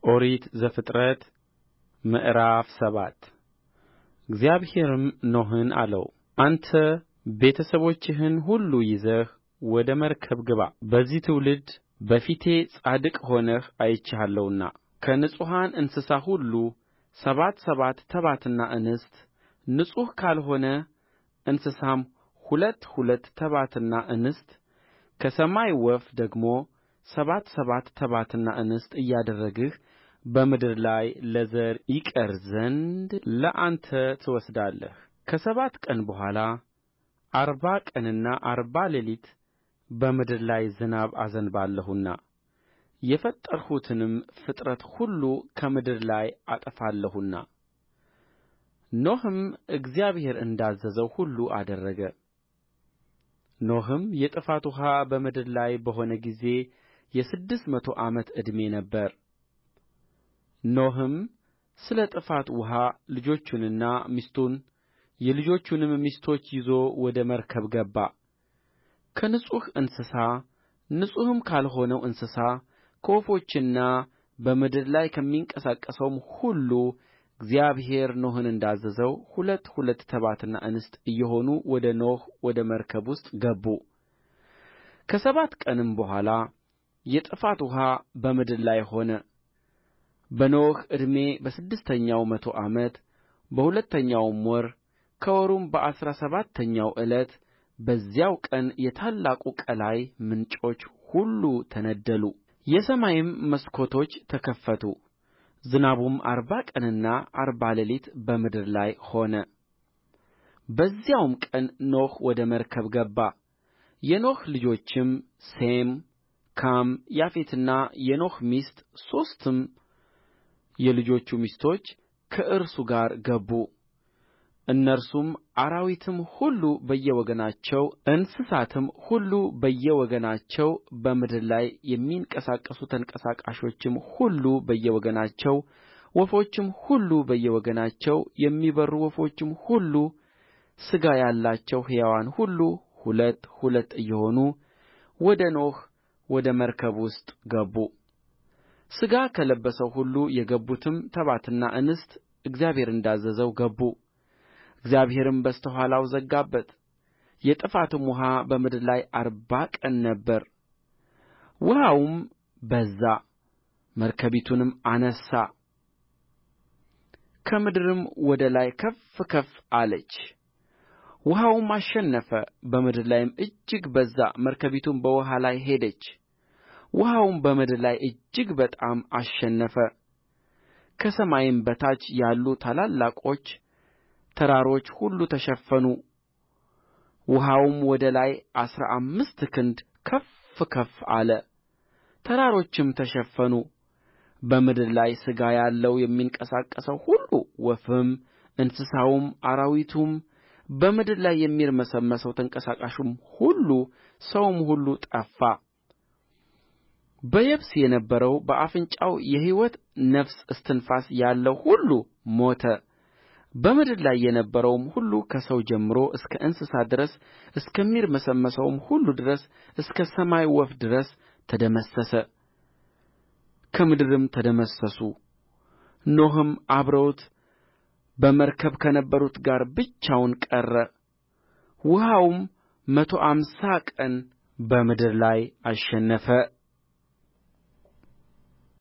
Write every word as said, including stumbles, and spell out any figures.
ኦሪት ዘፍጥረት ምዕራፍ ሰባት እግዚአብሔርም ኖኅን አለው አንተ ቤተ ሰቦችህን ሁሉ ይዘህ ወደ መርከብ ግባ በዚህ ትውልድ በፊቴ ጻድቅ ሆነህ አይቼሃለሁና ከንጹሐን እንስሳ ሁሉ ሰባት ሰባት ተባትና እንስት ንጹሕ ካልሆነ እንስሳም ሁለት ሁለት ተባትና እንስት ከሰማይ ወፍ ደግሞ ሰባት ሰባት ተባትና እንስት እያደረግህ በምድር ላይ ለዘር ይቀር ዘንድ ለአንተ ትወስዳለህ ከሰባት ቀን በኋላ አርባ ቀንና አርባ ሌሊት በምድር ላይ ዝናብ አዘንባለሁና የፈጠርሁትንም ፍጥረት ሁሉ ከምድር ላይ አጠፋለሁና ኖኅም እግዚአብሔር እንዳዘዘው ሁሉ አደረገ ኖኅም የጥፋት ውኃ በምድር ላይ በሆነ ጊዜ የስድስት መቶ ዓመት ዕድሜ ነበረ ኖኅም ስለ ጥፋት ውኃ ልጆቹንና ሚስቱን የልጆቹንም ሚስቶች ይዞ ወደ መርከብ ገባ ከንጹሕ እንስሳ ንጹሕም ካልሆነው እንስሳ ከወፎችና በምድር ላይ ከሚንቀሳቀሰውም ሁሉ እግዚአብሔር ኖኅን እንዳዘዘው ሁለት ሁለት ተባትና እንስት እየሆኑ ወደ ኖኅ ወደ መርከብ ውስጥ ገቡ ከሰባት ቀንም በኋላ የጥፋት ውኃ በምድር ላይ ሆነ በኖኅ ዕድሜ በስድስተኛው መቶ ዓመት በሁለተኛው ወር ከወሩም በአሥራ ሰባተኛው ዕለት በዚያው ቀን የታላቁ ቀላይ ምንጮች ሁሉ ተነደሉ የሰማይም መስኮቶች ተከፈቱ ዝናቡም አርባ ቀንና አርባ ሌሊት በምድር ላይ ሆነ በዚያውም ቀን ኖኅ ወደ መርከብ ገባ የኖኅ ልጆችም ሴም ካም ያፌትና የኖኅ ሚስት ሦስቱም የልጆቹ ሚስቶች ከእርሱ ጋር ገቡ እነርሱም አራዊትም ሁሉ በየወገናቸው እንስሳትም ሁሉ በየወገናቸው በምድር ላይ የሚንቀሳቀሱ ተንቀሳቃሾችም ሁሉ በየወገናቸው ወፎችም ሁሉ በየወገናቸው የሚበርሩ ወፎችም ሁሉ ሥጋ ያላቸው ሕያዋን ሁሉ ሁለት ሁለት እየሆኑ ወደ ኖኅ ወደ መርከብ ውስጥ ገቡ ሥጋ ከለበሰው ሁሉ የገቡትም ተባትና እንስት እግዚአብሔር እንዳዘዘው ገቡ እግዚአብሔርም በስተ ኋላው ዘጋበት የጥፋትም ውኃ በምድር ላይ አርባ ቀን ነበረ ውኃውም በዛ መርከቢቱንም አነሣ ከምድርም ወደ ላይ ከፍ ከፍ አለች ውኃውም አሸነፈ በምድር ላይም እጅግ በዛ መርከቢቱም በውኃ ላይ ሄደች ውኃውም በምድር ላይ እጅግ በጣም አሸነፈ ከሰማይም በታች ያሉ ታላላቆች ተራሮች ሁሉ ተሸፈኑ ውኃውም ወደ ላይ አሥራ አምስት ክንድ ከፍ ከፍ አለ ተራሮችም ተሸፈኑ በምድር ላይ ሥጋ ያለው የሚንቀሳቀሰው ሁሉ ወፍም እንስሳውም አራዊቱም በምድር ላይ የሚርመሰመሰው ተንቀሳቃሹም ሁሉ ሰውም ሁሉ ጠፋ በየብስ የነበረው በአፍንጫው የሕይወት ነፍስ እስትንፋስ ያለው ሁሉ ሞተ በምድር ላይ የነበረውም ሁሉ ከሰው ጀምሮ እስከ እንስሳ ድረስ እስከሚርመሰመሰውም ሁሉ ድረስ እስከ ሰማይ ወፍ ድረስ ተደመሰሰ ከምድርም ተደመሰሱ ኖኅም አብረውት በመርከብ ከነበሩት ጋር ብቻውን ቀረ ውኃውም መቶ አምሳ ቀን በምድር ላይ አሸነፈ